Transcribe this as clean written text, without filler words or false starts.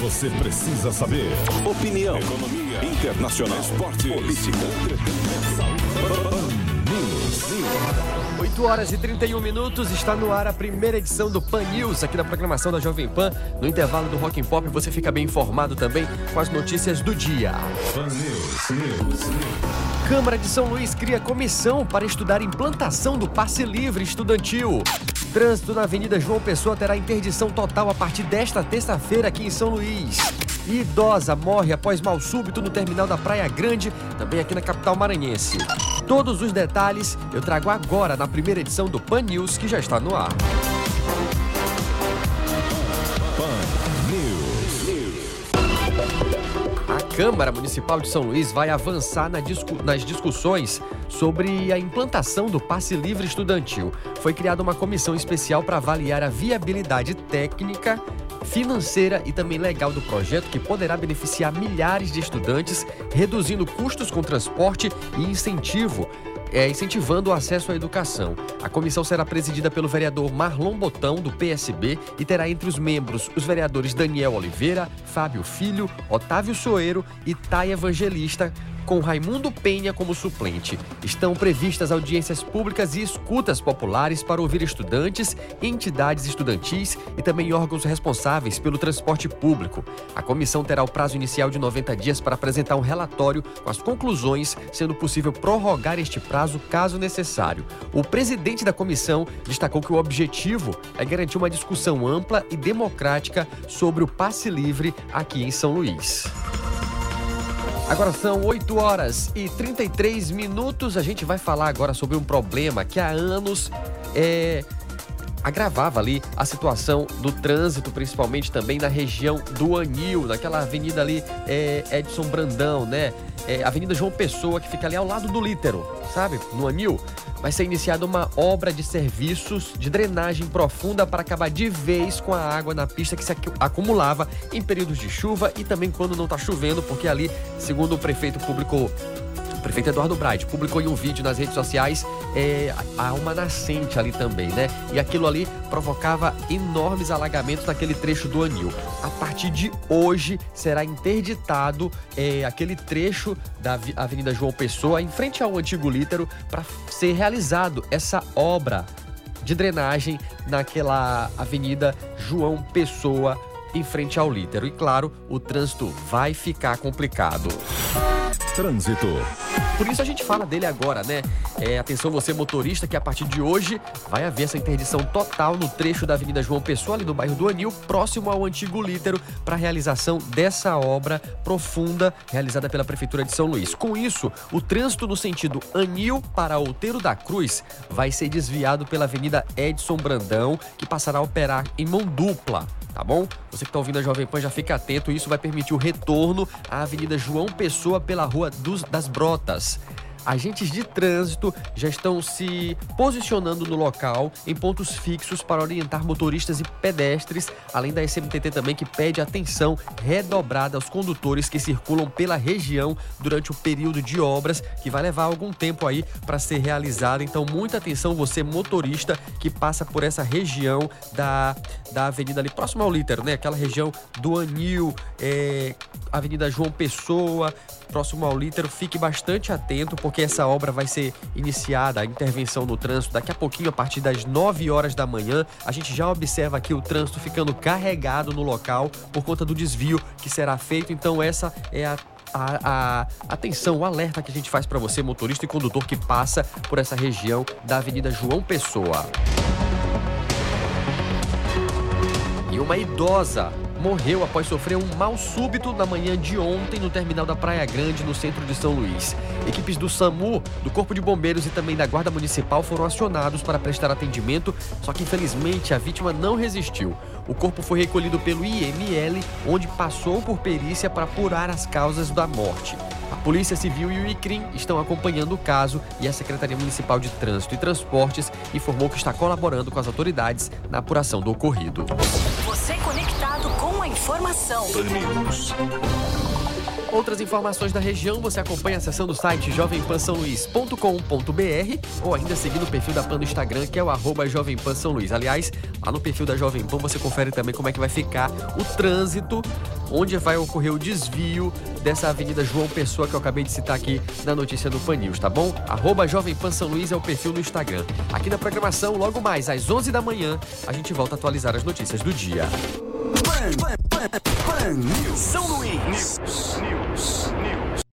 você precisa saber. Opinião, economia, internacional, esporte, política, News. 8 horas e 31 minutos, está no ar a primeira edição do Pan News, aqui na programação da Jovem Pan. No intervalo do Rock and Pop, você fica bem informado também com as notícias do dia. Pan News. Câmara de São Luís cria comissão para estudar implantação do passe livre estudantil. Trânsito na Avenida João Pessoa terá interdição total a partir desta terça-feira aqui em São Luís. E idosa morre após mal súbito no terminal da Praia Grande, também aqui na capital maranhense. Todos os detalhes eu trago agora na primeira edição do Pan News, que já está no ar. Pan News. A Câmara Municipal de São Luís vai avançar nas discussões sobre a implantação do passe livre estudantil. Foi criada uma comissão especial para avaliar a viabilidade técnica, financeira e também legal do projeto, que poderá beneficiar milhares de estudantes, reduzindo custos com transporte e incentivando o acesso à educação. A comissão será presidida pelo vereador Marlon Botão, do PSB, e terá entre os membros os vereadores Daniel Oliveira, Fábio Filho, Otávio Soeiro e Thay Evangelista, com Raimundo Penha como suplente. Estão previstas audiências públicas e escutas populares para ouvir estudantes, entidades estudantis e também órgãos responsáveis pelo transporte público. A comissão terá o prazo inicial de 90 dias para apresentar um relatório com as conclusões, sendo possível prorrogar este prazo caso necessário. O presidente da comissão destacou que o objetivo é garantir uma discussão ampla e democrática sobre o passe livre aqui em São Luís. Agora são 8 horas e 33 minutos. A gente vai falar agora sobre um problema que há anos agravava ali a situação do trânsito, principalmente também na região do Anil, naquela avenida ali, Edson Brandão, né? Avenida João Pessoa, que fica ali ao lado do Lítero, sabe? No Anil. Vai ser iniciada uma obra de serviços de drenagem profunda para acabar de vez com a água na pista que se acumulava em períodos de chuva e também quando não está chovendo, porque ali, segundo o prefeito Eduardo Braide publicou em um vídeo nas redes sociais, há uma nascente ali também, né? E aquilo ali provocava enormes alagamentos naquele trecho do Anil. A partir de hoje será interditado aquele trecho da Avenida João Pessoa, em frente ao antigo Lítero, para ser realizado essa obra de drenagem naquela Avenida João Pessoa, em frente ao Lítero. E claro, o trânsito vai ficar complicado. Trânsito. Por isso a gente fala dele agora, né? Atenção você motorista, que a partir de hoje vai haver essa interdição total no trecho da Avenida João Pessoa, ali no bairro do Anil, próximo ao antigo Lítero, para a realização dessa obra profunda realizada pela Prefeitura de São Luís. Com isso, o trânsito no sentido Anil para Outeiro da Cruz vai ser desviado pela Avenida Edson Brandão, que passará a operar em mão dupla. Tá bom? Você que está ouvindo a Jovem Pan já fica atento, isso vai permitir o retorno à Avenida João Pessoa pela Rua das Brotas. Agentes de trânsito já estão se posicionando no local em pontos fixos para orientar motoristas e pedestres, além da SMTT também, que pede atenção redobrada aos condutores que circulam pela região durante o período de obras, que vai levar algum tempo aí para ser realizado. Então, muita atenção você motorista que passa por essa região da avenida ali próximo ao Lítero, né? Aquela região do Anil, Avenida João Pessoa, próximo ao Lítero. Fique bastante atento, porque essa obra vai ser iniciada, a intervenção no trânsito, daqui a pouquinho, a partir das 9 horas da manhã. A gente já observa aqui o trânsito ficando carregado no local por conta do desvio que será feito. Então essa é a atenção, o alerta que a gente faz para você, motorista e condutor que passa por essa região da Avenida João Pessoa. E uma idosa morreu após sofrer um mal súbito na manhã de ontem no terminal da Praia Grande, no centro de São Luís. Equipes do SAMU, do Corpo de Bombeiros e também da Guarda Municipal foram acionados para prestar atendimento, só que infelizmente a vítima não resistiu. O corpo foi recolhido pelo IML, onde passou por perícia para apurar as causas da morte. A Polícia Civil e o ICRIM estão acompanhando o caso e a Secretaria Municipal de Trânsito e Transportes informou que está colaborando com as autoridades na apuração do ocorrido. Você conectado com a informação. Outras informações da região você acompanha acessando o site jovempansaoluís.com.br ou ainda seguindo o perfil da PAN no Instagram, que é o @jovempansaoluís. Aliás, lá no perfil da Jovem Pan você confere também como é que vai ficar o trânsito, onde vai ocorrer o desvio dessa Avenida João Pessoa que eu acabei de citar aqui na notícia do Pan News, tá bom? Jovem Pan São Luís é o perfil no Instagram. Aqui na programação, logo mais às 11 da manhã, a gente volta a atualizar as notícias do dia. Pan News. São Luís. News.